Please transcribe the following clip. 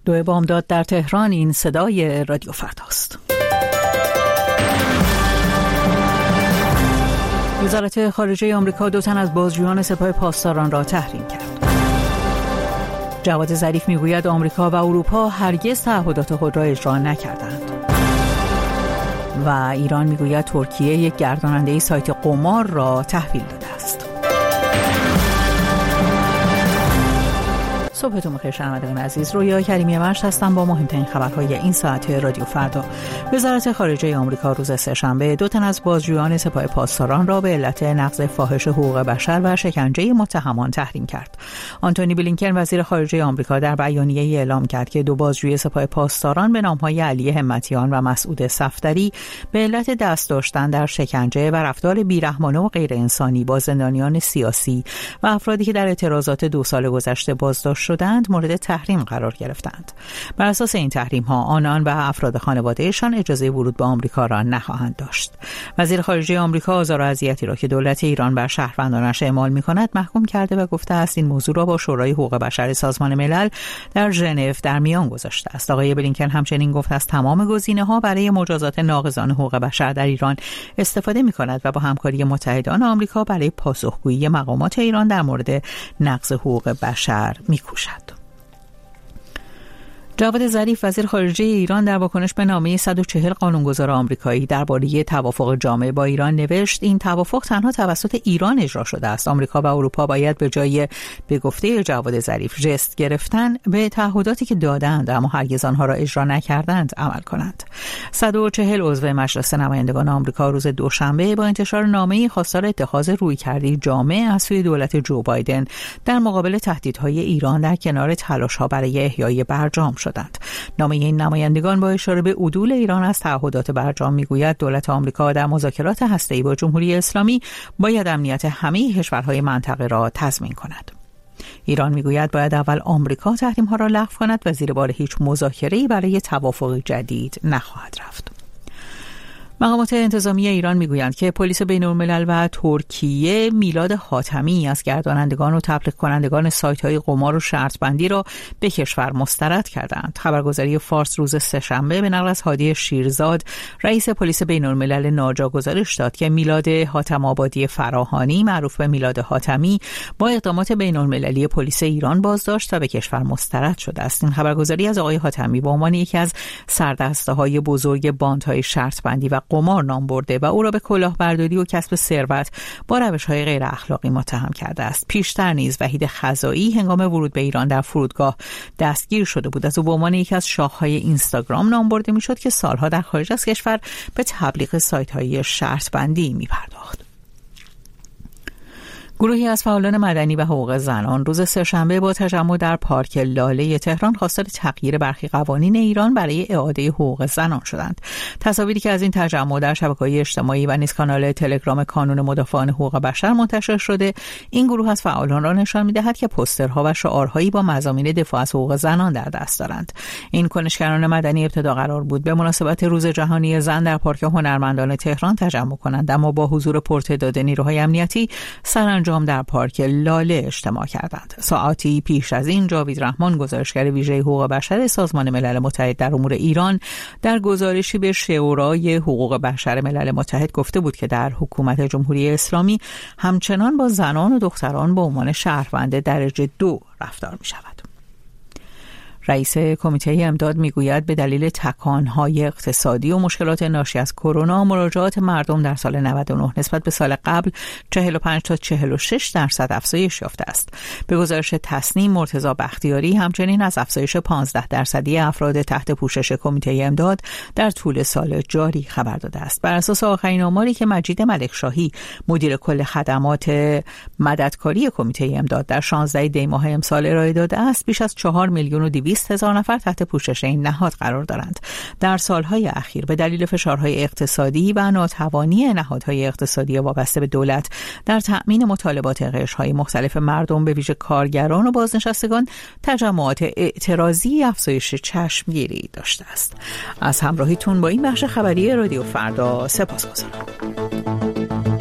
دو بامداد در تهران. این صدای رادیو فرداست. وزارت خارجه آمریکا 2 تن از بازجویان سپاه پاسداران را تحریم کرد. جواد ظریف میگوید آمریکا و اروپا هرگز تعهدات خود را اجرا نکردند. و ایران میگوید ترکیه یک گرداننده سایت قمار را تحویل داده است. صبحتون بخیر شنوندگان عزیز. رویا کریمی مرش هستم با مهمترین خبرهای این ساعت رادیو فردا. وزارت خارجه آمریکا روز سه‌شنبه 2 تن از بازجویان سپاه پاسداران را به علت نقض فاحش حقوق بشر و شکنجه متهمان تحریم کرد. آنتونی بلینکن وزیر خارجه آمریکا در بیانیه‌ای اعلام کرد که 2 بازجوی سپاه پاسداران به نام‌های علی همتیان و مسعود صفدری به علت دست داشتن در شکنجه و رفتار بیرحمانه و غیر انسانی با زندانیان سیاسی و افرادی که در اعتراضات 2 سال گذشته بازداشت شدند مورد تحریم قرار گرفتند. بر اساس این تحریم ها آنان و افراد خانوادهشان اجازه ورود به آمریکا را نخواهند داشت. وزیر خارجه آمریکا آزار و اذیتی را که دولت ایران بر شهروندانش اعمال می‌کند محکوم کرده و گفته است این موضوع را با شورای حقوق بشر سازمان ملل در ژنو در میان گذاشته است. آقای بلینکن همچنین گفت از تمام گزینه‌ها برای مجازات ناقضان حقوق بشر در ایران استفاده می‌کند و با همکاری متحدان آمریکا برای پاسخگویی مقامات ایران در مورد نقض حقوق بشر می‌کوشد. جواد ظریف وزیر خارجه ایران در واکنش به نامه 140 قانونگذار آمریکایی درباره توافق جامع با ایران نوشت این توافق تنها توسط ایران اجرا شده است. آمریکا و اروپا باید به جای به گفته جواد ظریف ژست گرفتن به تعهداتی که دادند اما هرگز آنها را اجرا نکردند عمل کنند. 140 عضو مجلس نمایندگان آمریکا روز دوشنبه با انتشار نامه‌ای خواستار اتخاذ رویکردی جامع از سوی دولت جو بایدن در مقابل تهدیدهای ایران در کنار تلاش‌ها برای احیای برجام شدند. نامه این نمایندگان با اشاره به عدول ایران از تعهدات برجام میگوید دولت آمریکا در مذاکرات هسته‌ای با جمهوری اسلامی باید امنیت همه کشورهای منطقه را تضمین کند. ایران میگوید باید اول آمریکا تحریم‌ها را لغو کند و زیر بار هیچ مذاکره‌ای برای توافق جدید نخواهد رفت. مقامات انتظامی ایران میگویند که پلیس بین‌الملل و ترکیه میلاد حاتمی از گردانندگان و تبلیغ کنندگان سایت‌های قمار و شرط بندی را به کشور مسترد کردند. خبرگزاری فارس روز سه‌شنبه به نقل از هادی شیرزاد رئیس پلیس بین‌الملل ناجا گزارش داد که میلاد حاتم آبادی فراهانی معروف به میلاد حاتمی با اقدامات بین‌المللی پلیس ایران بازداشت و به کشور مسترد شده است. این خبرگزاری از آقای حاتمی به عنوان یکی از سردسته‌های بزرگ باندهای شرط بندی و قمار نام برده و او را به کلاهبرداری و کسب ثروت با روش‌های غیر اخلاقی متهم کرده است. پیشتر نیز وحید خزائی هنگام ورود به ایران در فرودگاه دستگیر شده بود. از او به عنوان یکی از شاخه‌های اینستاگرام نام برده می‌شد که سالها در خارج از کشور به تبلیغ سایت‌های شرط بندی می‌پرداخت. گروهی از فعالان مدنی و حقوق زنان روز سه‌شنبه با تجمع در پارک لاله تهران خواستار تغییر برخی قوانین ایران برای اعاده حقوق زنان شدند. تصاویری که از این تجمع در شبکه‌های اجتماعی و نیز کانال تلگرام کانون مدافعان حقوق بشر منتشر شده، این گروه از فعالان را نشان می‌دهد که پوسترها و شعارهایی با مضامین دفاع از حقوق زنان در دست دارند. این کنشگران مدنی ابتدا قرار بود به مناسبت روز جهانی زن در پارک هنرمندان تهران تجمع کنند، اما با حضور پرتعداد نیروهای امنیتی سرانجام در پارک لاله اجتماع کردند. ساعاتی پیش از این جاوید رحمان گزارشگر ویژه حقوق بشر سازمان ملل متحد در امور ایران در گزارشی به شورای حقوق بشر ملل متحد گفته بود که در حکومت جمهوری اسلامی همچنان با زنان و دختران به عنوان شهروند درجه 2 رفتار می شود. رئیس کمیته امداد میگوید به دلیل تکانهای اقتصادی و مشکلات ناشی از کرونا مراجعات مردم در سال 99 نسبت به سال قبل 45 تا 46% افزایش یافته است. به گزارش تصنیم مرتضی بختیاری همچنین از افزایش 15% افراد تحت پوشش کمیته امداد در طول سال جاری خبر داده است. بر اساس آخرین آماری که مجید ملکشاهی مدیر کل خدمات مددکاری کمیته امداد در 16 دی ماه امسال ارائه داده است، بیش از 4,200,000 نفر تحت پوشش این نهاد قرار دارند. در سالهای اخیر به دلیل فشارهای اقتصادی و ناتوانی نهادهای اقتصادی وابسته به دولت در تأمین مطالبات قشرهای مختلف مردم به ویژه کارگران و بازنشستگان تجمعات اعتراضی افزایش چشمگیری داشته است. از همراهیتون با این بخش خبری رادیو فردا سپاسگزارم.